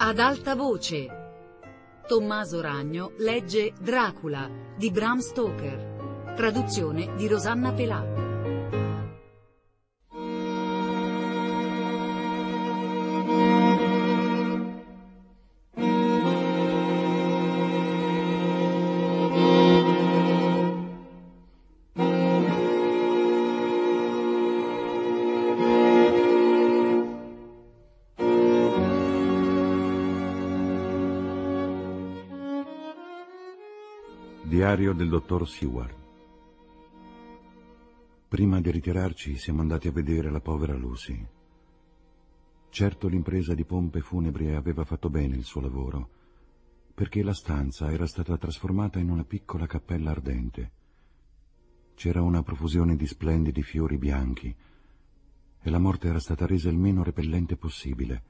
Ad alta voce. Tommaso Ragno legge Dracula di Bram Stoker. Traduzione di Rosanna Pelà. Diario del dottor Seward. Prima di ritirarci siamo andati a vedere la povera Lucy. Certo l'impresa di pompe funebri aveva fatto bene il suo lavoro, perché la stanza era stata trasformata in una piccola cappella ardente. C'era una profusione di splendidi fiori bianchi e la morte era stata resa il meno repellente possibile.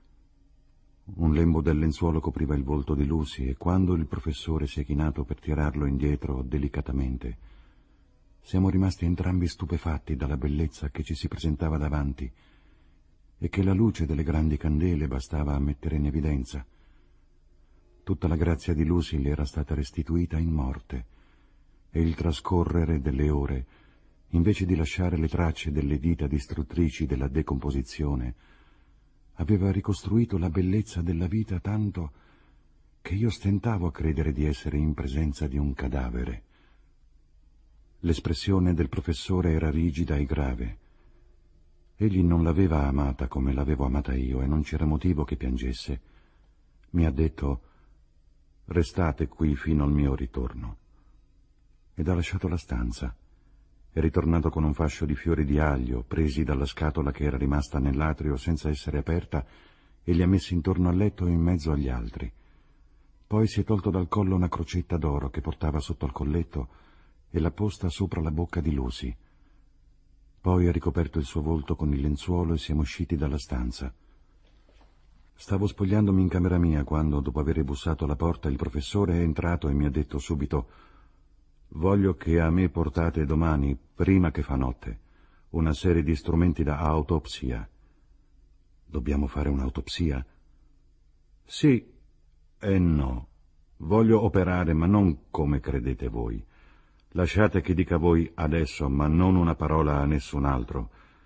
Un lembo del lenzuolo copriva il volto di Lucy e quando il professore si è chinato per tirarlo indietro delicatamente, siamo rimasti entrambi stupefatti dalla bellezza che ci si presentava davanti e che la luce delle grandi candele bastava a mettere in evidenza. Tutta la grazia di Lucy le era stata restituita in morte e il trascorrere delle ore, invece di lasciare le tracce delle dita distruttrici della decomposizione, aveva ricostruito la bellezza della vita tanto che io stentavo a credere di essere in presenza di un cadavere. L'espressione del professore era rigida e grave. Egli non l'aveva amata come l'avevo amata io e non c'era motivo che piangesse. Mi ha detto: «Restate qui fino al mio ritorno». Ed ha lasciato la stanza. È ritornato con un fascio di fiori di aglio, presi dalla scatola che era rimasta nell'atrio senza essere aperta, e li ha messi intorno al letto in mezzo agli altri. Poi si è tolto dal collo una crocetta d'oro che portava sotto al colletto e l'ha posta sopra la bocca di Lucy. Poi ha ricoperto il suo volto con il lenzuolo e siamo usciti dalla stanza. Stavo spogliandomi in camera mia quando, dopo aver bussato alla porta, il professore è entrato e mi ha detto subito: «Voglio che a me portate domani, prima che fa notte, una serie di strumenti da autopsia». «Dobbiamo fare un'autopsia?» «Sì e no. Voglio operare, ma non come credete voi. Lasciate che dica voi adesso, ma non una parola a nessun altro.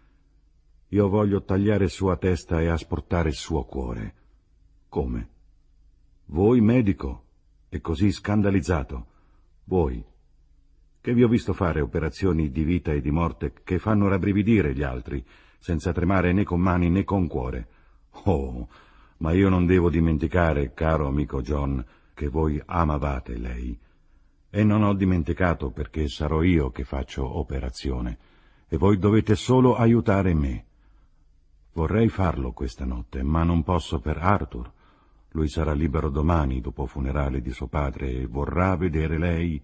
Io voglio tagliare sua testa e asportare il suo cuore». «Come?» «Voi, medico, e così scandalizzato. Voi, che vi ho visto fare operazioni di vita e di morte che fanno rabbrividire gli altri, senza tremare né con mani né con cuore. Oh, ma io non devo dimenticare, caro amico John, che voi amavate lei. E non ho dimenticato perché sarò io che faccio operazione, e voi dovete solo aiutare me. Vorrei farlo questa notte, ma non posso per Arthur. Lui sarà libero domani, dopo funerale di suo padre, e vorrà vedere lei,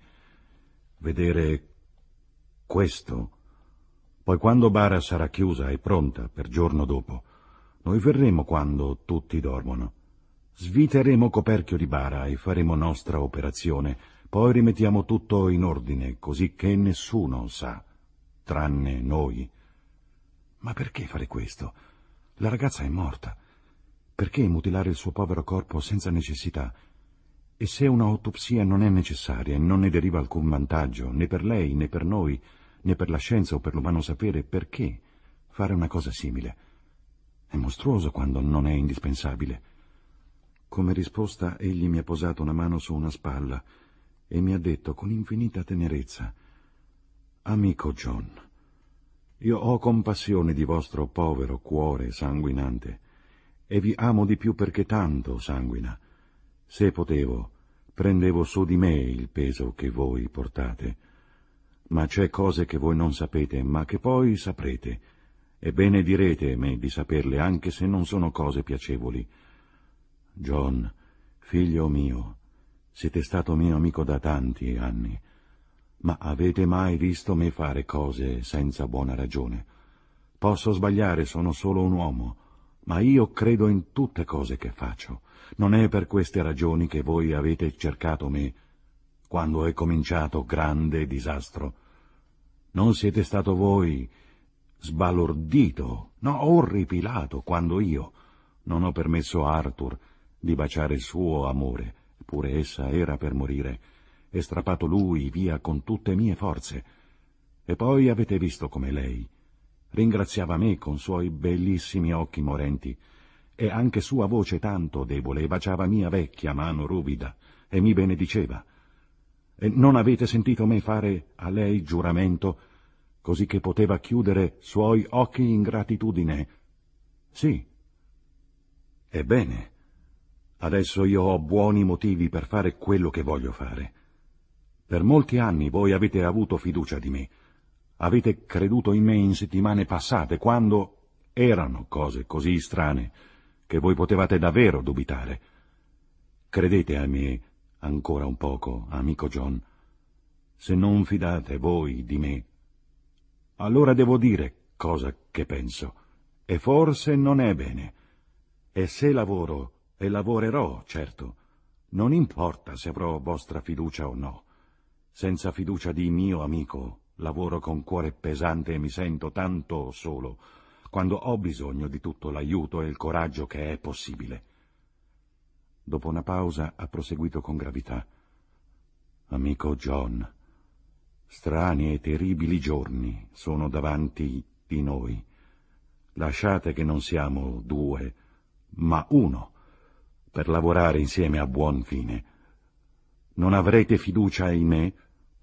vedere questo. Poi quando bara sarà chiusa e pronta per giorno dopo, noi verremo quando tutti dormono. Sviteremo coperchio di bara e faremo nostra operazione, poi rimettiamo tutto in ordine, così che nessuno sa, tranne noi. Ma perché fare questo? La ragazza è morta. Perché mutilare il suo povero corpo senza necessità? E se un'autopsia non è necessaria e non ne deriva alcun vantaggio, né per lei, né per noi, né per la scienza o per l'umano sapere, perché fare una cosa simile? È mostruoso quando non è indispensabile. Come risposta egli mi ha posato una mano su una spalla e mi ha detto con infinita tenerezza: «Amico John, io ho compassione di vostro povero cuore sanguinante e vi amo di più perché tanto sanguina. Se potevo, prendevo su di me il peso che voi portate. Ma c'è cose che voi non sapete, ma che poi saprete, e benedirete me di saperle, anche se non sono cose piacevoli. John, figlio mio, siete stato mio amico da tanti anni, ma avete mai visto me fare cose senza buona ragione? Posso sbagliare, sono solo un uomo, ma io credo in tutte cose che faccio. Non è per queste ragioni che voi avete cercato me quando è cominciato grande disastro. Non siete stato voi sbalordito, no, orripilato, quando io non ho permesso a Arthur di baciare il suo amore, eppure essa era per morire, e strappato lui via con tutte mie forze. E poi avete visto come lei ringraziava me con suoi bellissimi occhi morenti, e anche sua voce tanto debole, e baciava mia vecchia mano ruvida, e mi benediceva. E non avete sentito me fare a lei giuramento, così che poteva chiudere suoi occhi in gratitudine? Sì. Ebbene, adesso io ho buoni motivi per fare quello che voglio fare. Per molti anni voi avete avuto fiducia di me. Avete creduto in me in settimane passate, quando erano cose così strane che voi potevate davvero dubitare. Credete a me ancora un poco, amico John. Se non fidate voi di me, allora devo dire cosa che penso, e forse non è bene. E se lavoro, e lavorerò, certo, non importa se avrò vostra fiducia o no. Senza fiducia di mio amico lavoro con cuore pesante e mi sento tanto solo, quando ho bisogno di tutto l'aiuto e il coraggio che è possibile. Dopo una pausa ha proseguito con gravità. Amico John, strani e terribili giorni sono davanti di noi. Lasciate che non siamo due, ma uno, per lavorare insieme a buon fine. Non avrete fiducia in me?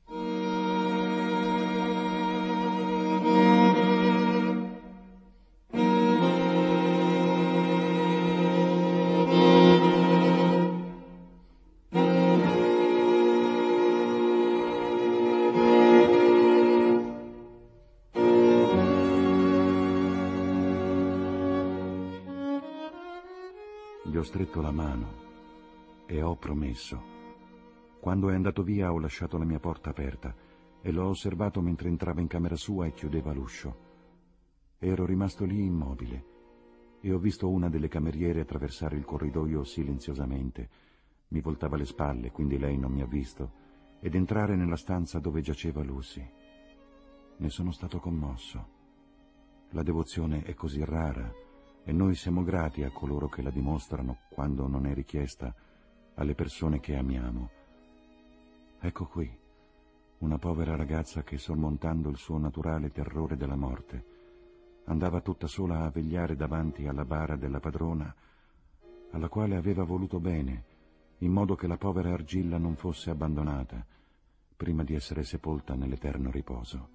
Gli ho stretto la mano e ho promesso. Quando è andato via ho lasciato la mia porta aperta e l'ho osservato mentre entrava in camera sua e chiudeva l'uscio. Ero rimasto lì immobile e ho visto una delle cameriere attraversare il corridoio silenziosamente. Mi voltava le spalle, quindi lei non mi ha visto, ed entrare nella stanza dove giaceva Lucy. Ne sono stato commosso. La devozione è così rara e noi siamo grati a coloro che la dimostrano quando non è richiesta alle persone che amiamo. Ecco qui, una povera ragazza che, sormontando il suo naturale terrore della morte, andava tutta sola a vegliare davanti alla bara della padrona, alla quale aveva voluto bene, in modo che la povera argilla non fosse abbandonata, prima di essere sepolta nell'eterno riposo.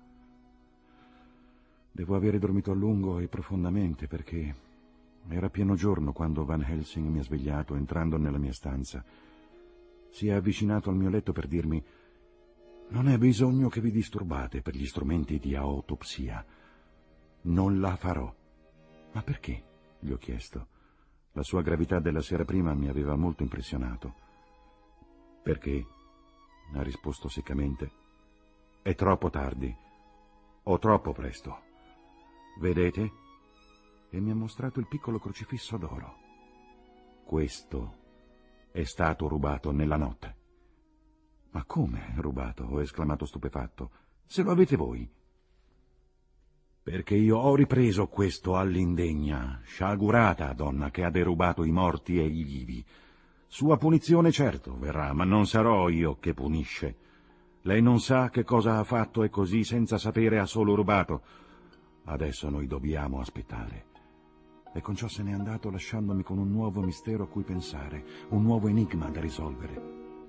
Devo avere dormito a lungo e profondamente, perché era pieno giorno quando Van Helsing mi ha svegliato entrando nella mia stanza. Si è avvicinato al mio letto per dirmi: «Non è bisogno che vi disturbate per gli strumenti di autopsia. Non la farò». «Ma perché?» gli ho chiesto. La sua gravità della sera prima mi aveva molto impressionato. «Perché?» ha risposto seccamente. «È troppo tardi, o troppo presto. Vedete?» E mi ha mostrato il piccolo crocifisso d'oro. «Questo è stato rubato nella notte». «Ma come rubato?» ho esclamato stupefatto. «Se lo avete voi?» «Perché io ho ripreso questo all'indegna, sciagurata donna che ha derubato i morti e i vivi. Sua punizione certo verrà, ma non sarò io che punisce. Lei non sa che cosa ha fatto e così senza sapere ha solo rubato. Adesso noi dobbiamo aspettare». E con ciò se n'è andato lasciandomi con un nuovo mistero a cui pensare, un nuovo enigma da risolvere.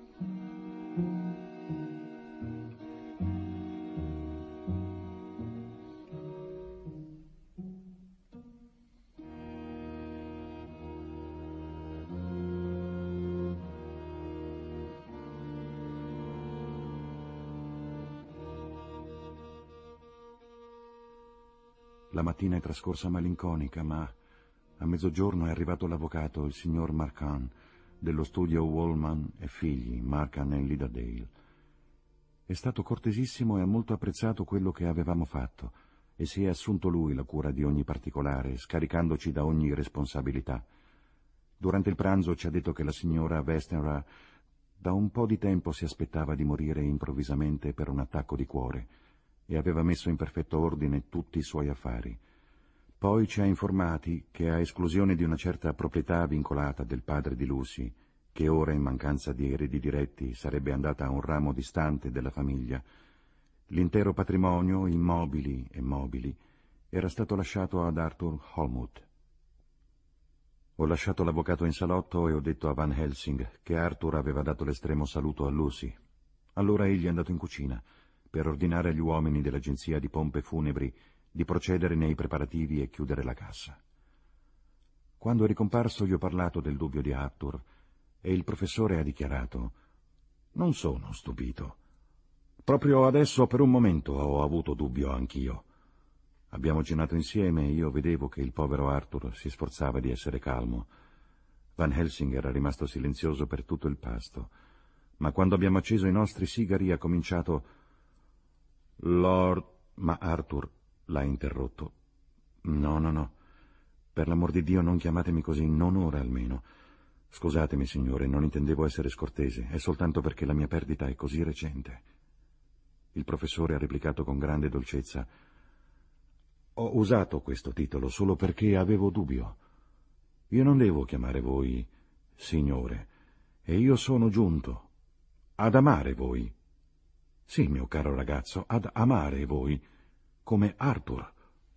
La mattina è trascorsa malinconica, ma a mezzogiorno è arrivato l'avvocato, il signor Marcan, dello studio Wallman e figli, Marcan e Lidderdale. È stato cortesissimo e ha molto apprezzato quello che avevamo fatto, e si è assunto lui la cura di ogni particolare, scaricandoci da ogni responsabilità. Durante il pranzo ci ha detto che la signora Westenra da un po' di tempo si aspettava di morire improvvisamente per un attacco di cuore, e aveva messo in perfetto ordine tutti i suoi affari. Poi ci ha informati che, a esclusione di una certa proprietà vincolata del padre di Lucy, che ora, in mancanza di eredi diretti, sarebbe andata a un ramo distante della famiglia, l'intero patrimonio, immobili e mobili, era stato lasciato ad Arthur Holmwood. Ho lasciato l'avvocato in salotto e ho detto a Van Helsing che Arthur aveva dato l'estremo saluto a Lucy. Allora egli è andato in cucina per ordinare agli uomini dell'agenzia di pompe funebri di procedere nei preparativi e chiudere la cassa. Quando è ricomparso gli ho parlato del dubbio di Arthur e il professore ha dichiarato: «Non sono stupito. Proprio adesso per un momento ho avuto dubbio anch'io. Abbiamo cenato insieme e io vedevo che il povero Arthur si sforzava di essere calmo. Van Helsing era rimasto silenzioso per tutto il pasto, ma quando abbiamo acceso i nostri sigari ha cominciato: «Lord...» Ma Arthur l'ha interrotto. No, per l'amor di Dio non chiamatemi così, non ora almeno. Scusatemi, signore, non intendevo essere scortese, è soltanto perché la mia perdita è così recente». Il professore ha replicato con grande dolcezza: «Ho usato questo titolo solo perché avevo dubbio. Io non devo chiamare voi signore, e io sono giunto ad amare voi. Sì, mio caro ragazzo, ad amare voi, come Arthur».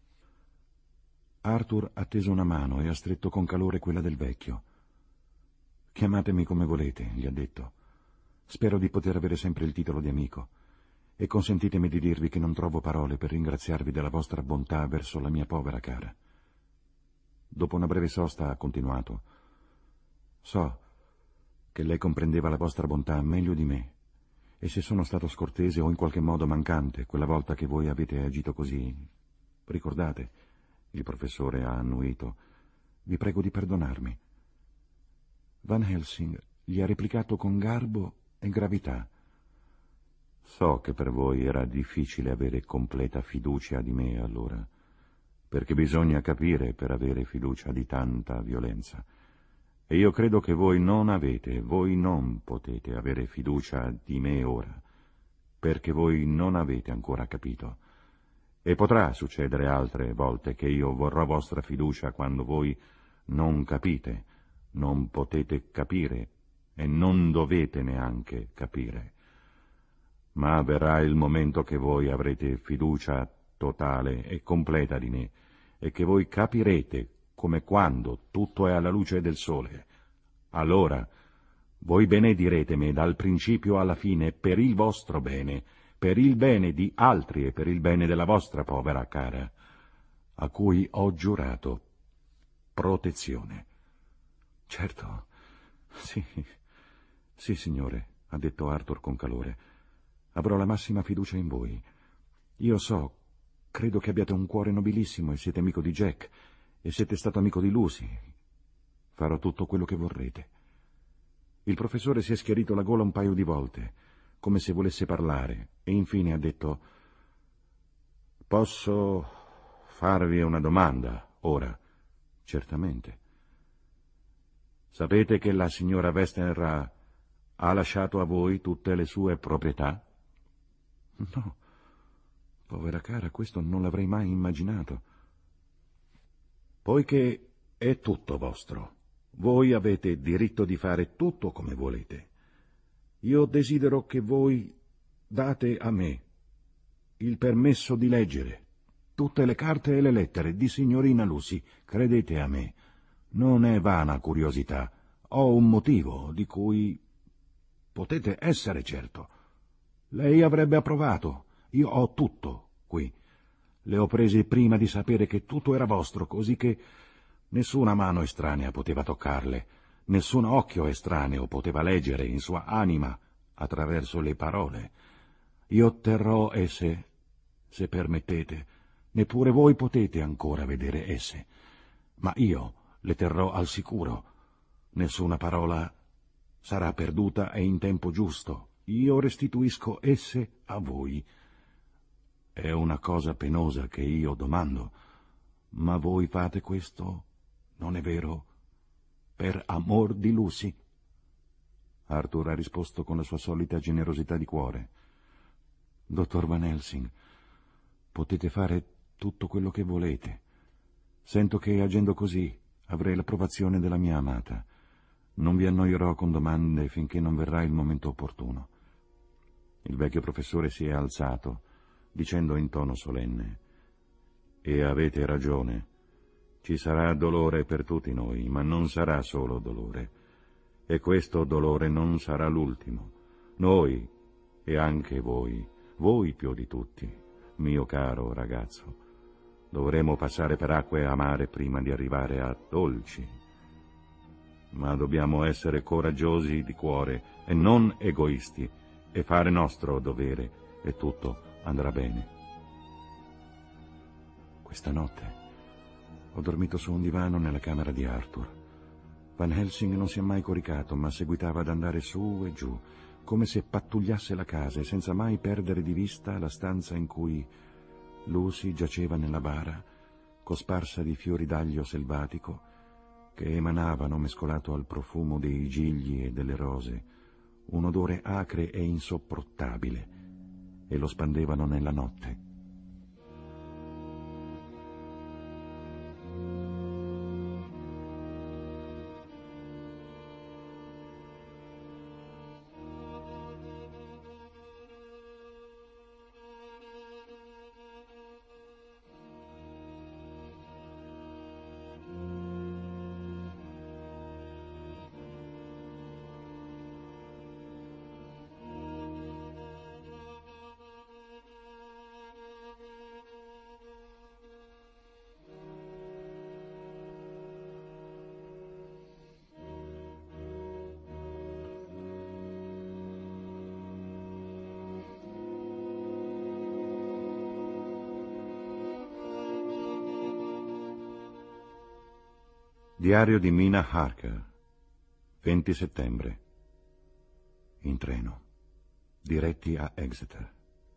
Arthur ha teso una mano e ha stretto con calore quella del vecchio. «Chiamatemi come volete», gli ha detto. «Spero di poter avere sempre il titolo di amico. E consentitemi di dirvi che non trovo parole per ringraziarvi della vostra bontà verso la mia povera cara». Dopo una breve sosta ha continuato: «So che lei comprendeva la vostra bontà meglio di me, e se sono stato scortese o in qualche modo mancante quella volta che voi avete agito così, ricordate», il professore ha annuito, «vi prego di perdonarmi». Van Helsing gli ha replicato con garbo e gravità: «So che per voi era difficile avere completa fiducia di me allora, perché bisogna capire per avere fiducia di tanta violenza. E io credo che voi non potete avere fiducia di me ora, perché voi non avete ancora capito. E potrà succedere altre volte che io vorrò vostra fiducia quando voi non capite, non potete capire e non dovete neanche capire. Ma verrà il momento che voi avrete fiducia totale e completa di me e che voi capirete come quando tutto è alla luce del sole. Allora voi benedirete me dal principio alla fine per il vostro bene, per il bene di altri e per il bene della vostra povera cara, a cui ho giurato protezione». «Certo, sì, signore», ha detto Arthur con calore. «Avrò la massima fiducia in voi. Io credo che abbiate un cuore nobilissimo e siete amico di Jack e siete stato amico di Lucy. Farò tutto quello che vorrete». Il professore si è schiarito la gola un paio di volte, come se volesse parlare, e infine ha detto: «Posso farvi una domanda ora?» «Certamente». «Sapete che la signora Westenra ha lasciato a voi tutte le sue proprietà?» «No, povera cara, questo non l'avrei mai immaginato». «Poiché è tutto vostro, voi avete diritto di fare tutto come volete. Io desidero che voi date a me il permesso di leggere tutte le carte e le lettere di signorina Lucy. Credete a me, non è vana curiosità. Ho un motivo di cui potete essere certo. Lei avrebbe approvato. Io ho tutto qui. Le ho prese prima di sapere che tutto era vostro, così che nessuna mano estranea poteva toccarle, nessun occhio estraneo poteva leggere in sua anima attraverso le parole. Io terrò esse, se permettete, neppure voi potete ancora vedere esse, ma io le terrò al sicuro. Nessuna parola sarà perduta e in tempo giusto. Io restituisco esse a voi. È una cosa penosa che io domando, ma voi fate questo, non è vero, per amor di Lucy?» Arthur ha risposto con la sua solita generosità di cuore: «Dottor Van Helsing, potete fare tutto quello che volete, Sento che agendo così avrei l'approvazione della mia amata. Non vi annoierò con domande finché non verrà il momento opportuno. Il vecchio professore si è alzato, dicendo in tono solenne: «E avete ragione. Ci sarà dolore per tutti noi, ma non sarà solo dolore. E questo dolore non sarà l'ultimo. Noi, e anche voi più di tutti, mio caro ragazzo, dovremo passare per acque amare prima di arrivare a dolci. Ma dobbiamo essere coraggiosi di cuore e non egoisti, e fare nostro dovere, e tutto andrà bene». Questa notte ho dormito su un divano nella camera di Arthur. Van Helsing non si è mai coricato, ma seguitava ad andare su e giù, come se pattugliasse la casa, e senza mai perdere di vista la stanza in cui Lucy giaceva nella bara, cosparsa di fiori d'aglio selvatico che emanavano, mescolato al profumo dei gigli e delle rose, un odore acre e insopportabile, e lo spandevano nella notte. Diario di Mina Harker, 20 settembre. In treno, diretti a Exeter.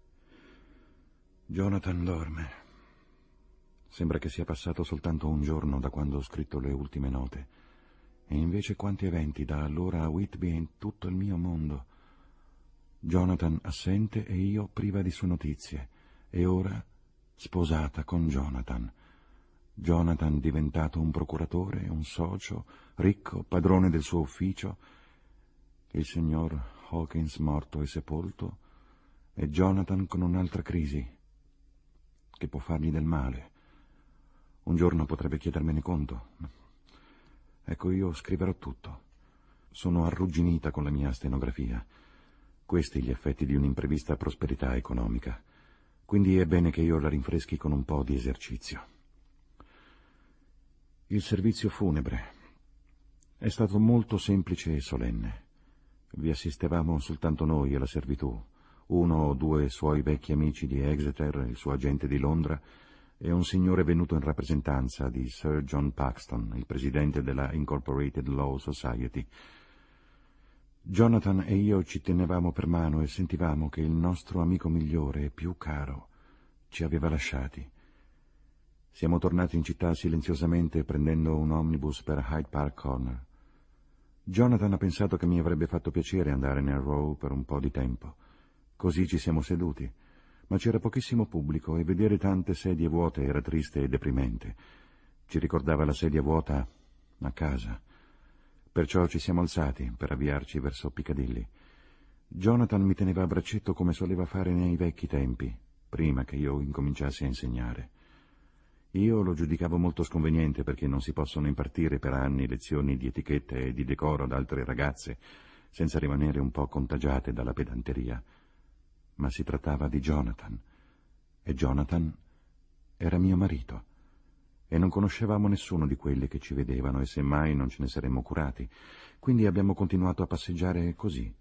Jonathan dorme. Sembra che sia passato soltanto un giorno da quando ho scritto le ultime note. E invece quanti eventi da allora a Whitby e in tutto il mio mondo. Jonathan assente e io priva di sue notizie. E ora sposata con Jonathan. Jonathan diventato un procuratore, un socio, ricco, padrone del suo ufficio, il signor Hawkins morto e sepolto, e Jonathan con un'altra crisi che può fargli del male. Un giorno potrebbe chiedermene conto. Ecco, io scriverò tutto. Sono arrugginita con la mia stenografia. Questi gli effetti di un'imprevista prosperità economica. Quindi è bene che io la rinfreschi con un po' di esercizio. Il servizio funebre è stato molto semplice e solenne. Vi assistevamo soltanto noi e la servitù, uno o due suoi vecchi amici di Exeter, il suo agente di Londra, e un signore venuto in rappresentanza di Sir John Paxton, il presidente della Incorporated Law Society. Jonathan e io ci tenevamo per mano e sentivamo che il nostro amico migliore e più caro ci aveva lasciati. Siamo tornati in città silenziosamente prendendo un omnibus per Hyde Park Corner. Jonathan ha pensato che mi avrebbe fatto piacere andare nel Row per un po' di tempo. Così ci siamo seduti, ma c'era pochissimo pubblico e vedere tante sedie vuote era triste e deprimente. Ci ricordava la sedia vuota a casa. Perciò ci siamo alzati per avviarci verso Piccadilly. Jonathan mi teneva a braccetto come soleva fare nei vecchi tempi, prima che io incominciassi a insegnare. Io lo giudicavo molto sconveniente perché non si possono impartire per anni lezioni di etichetta e di decoro ad altre ragazze senza rimanere un po' contagiate dalla pedanteria. Ma si trattava di Jonathan, e Jonathan era mio marito, e non conoscevamo nessuno di quelli che ci vedevano e semmai non ce ne saremmo curati, quindi abbiamo continuato a passeggiare così.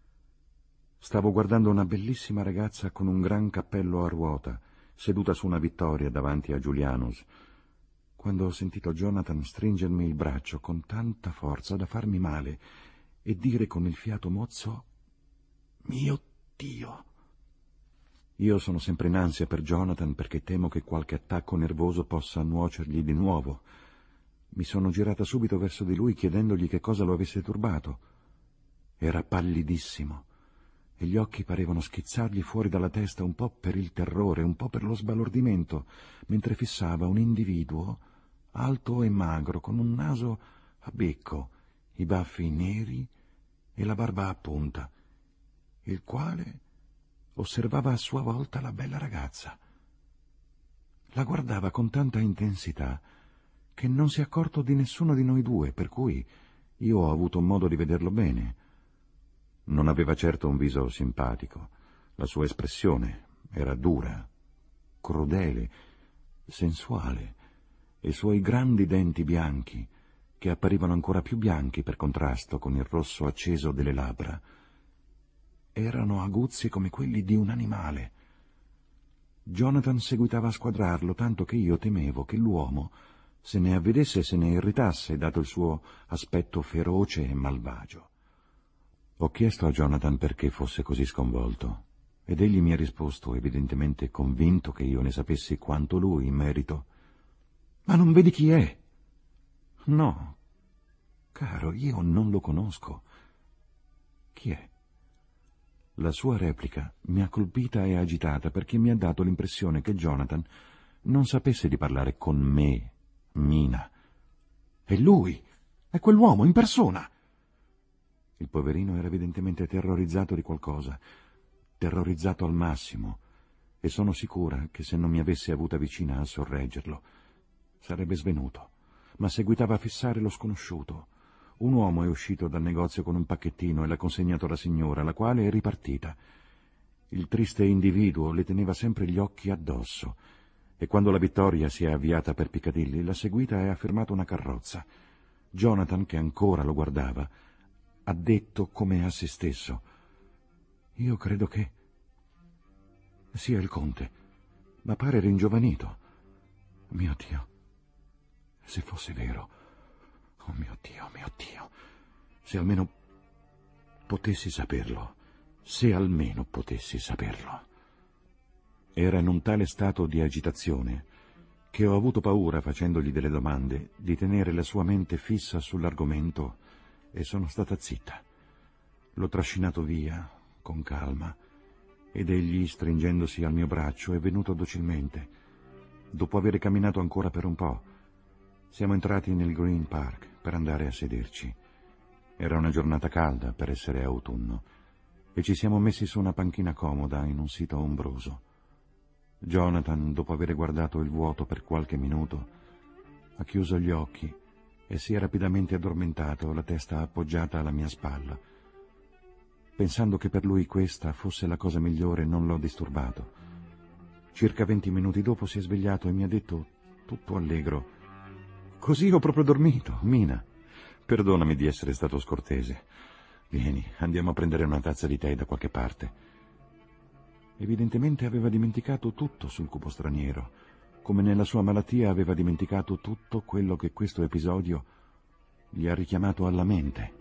Stavo guardando una bellissima ragazza con un gran cappello a ruota, seduta su una vittoria davanti a Julianus, quando ho sentito Jonathan stringermi il braccio con tanta forza da farmi male e dire con il fiato mozzo: «Mio Dio!» Io sono sempre in ansia per Jonathan perché temo che qualche attacco nervoso possa nuocergli di nuovo. Mi sono girata subito verso di lui chiedendogli che cosa lo avesse turbato. Era pallidissimo e gli occhi parevano schizzargli fuori dalla testa un po' per il terrore, un po' per lo sbalordimento, mentre fissava un individuo alto e magro, con un naso a becco, i baffi neri e la barba a punta, il quale osservava a sua volta la bella ragazza. La guardava con tanta intensità che non si è accorto di nessuno di noi due, per cui io ho avuto modo di vederlo bene. Non aveva certo un viso simpatico. La sua espressione era dura, crudele, sensuale, e i suoi grandi denti bianchi, che apparivano ancora più bianchi per contrasto con il rosso acceso delle labbra, erano aguzzi come quelli di un animale. Jonathan seguitava a squadrarlo, tanto che io temevo che l'uomo se ne avvedesse e se ne irritasse, dato il suo aspetto feroce e malvagio. Ho chiesto a Jonathan perché fosse così sconvolto, ed egli mi ha risposto, evidentemente convinto che io ne sapessi quanto lui in merito. «Ma non vedi chi è?» «No, caro, io non lo conosco». «Chi è?» La sua replica mi ha colpita e agitata perché mi ha dato l'impressione che Jonathan non sapesse di parlare con me, Mina. «È lui! È quell'uomo in persona!» Il poverino era evidentemente terrorizzato di qualcosa, terrorizzato al massimo, e sono sicura che se non mi avesse avuta vicina a sorreggerlo sarebbe svenuto, ma seguitava a fissare lo sconosciuto. Un uomo è uscito dal negozio con un pacchettino e l'ha consegnato alla signora, la quale è ripartita. Il triste individuo le teneva sempre gli occhi addosso, e quando la vittoria si è avviata per Piccadilly l'ha seguita e ha fermato una carrozza. Jonathan, che ancora lo guardava, ha detto come a se stesso: «Io credo che sia il conte, ma pare ringiovanito. Mio Dio, se fosse vero! Oh mio Dio, se almeno potessi saperlo, se almeno potessi saperlo». Era in un tale stato di agitazione che ho avuto paura, facendogli delle domande, di tenere la sua mente fissa sull'argomento, e sono stata zitta. L'ho trascinato via, con calma, ed egli, stringendosi al mio braccio, è venuto docilmente. Dopo aver camminato ancora per un po', siamo entrati nel Green Park per andare a sederci. Era una giornata calda per essere autunno, e ci siamo messi su una panchina comoda in un sito ombroso. Jonathan, dopo aver guardato il vuoto per qualche minuto, ha chiuso gli occhi e si è rapidamente addormentato, la testa appoggiata alla mia spalla. Pensando che per lui questa fosse la cosa migliore, non l'ho disturbato. Circa 20 minuti dopo si è svegliato e mi ha detto, tutto allegro: «Così ho proprio dormito, Mina. Perdonami di essere stato scortese. Vieni, andiamo a prendere una tazza di tè da qualche parte». Evidentemente aveva dimenticato tutto sul cupo straniero, come nella sua malattia aveva dimenticato tutto quello che questo episodio gli ha richiamato alla mente.